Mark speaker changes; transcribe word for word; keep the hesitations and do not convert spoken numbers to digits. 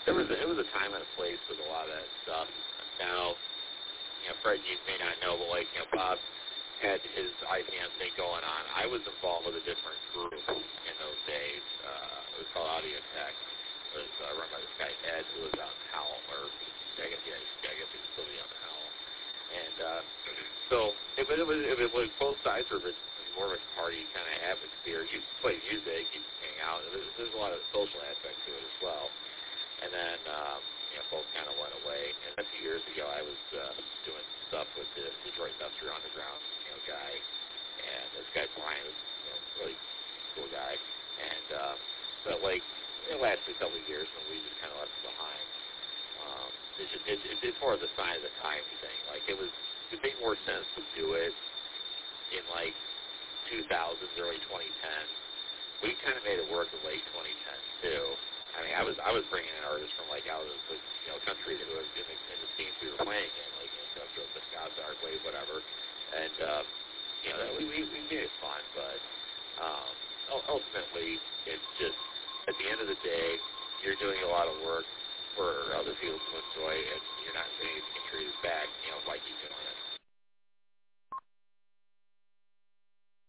Speaker 1: there was a, it was a time and a place with a lot of that stuff. Now, you know, Fred, you may not know, but like, you know, Bob had his I C M thing going on. I was involved with a different group in those days. Uh, it was called Audio Tech. It was uh, run by this guy Ed, who was out in Howell, or I guess yeah, I guess he was still out in Howell. And uh, so it, it was it was both sides were more of a party kind of atmosphere. You play music, you hang out. There's, there's a lot of social aspect to it as well. And then um, you know, both kind of went away. And a few years ago, I was uh, doing stuff with the Detroit Industrial Underground, you know, guy, and this guy Brian was, you know, really cool guy. And um, but like it lasted a couple of years, and we just kind of left it behind. Um, it's just it, it, it's more of the sign of the time thing. Like it was, it made more sense to do it in like two thousands, early twenty ten. We kind of made it work in late twenty ten too. I mean, I was I was bringing in artists from like out of the you know country that were in the, in the scenes we were playing in, like Industrial, Wisconsin, Arcway, whatever. And um, you know, we we, we made it fun, but um, ultimately, it's just at the end of the day, you're doing a lot of work for other people to enjoy,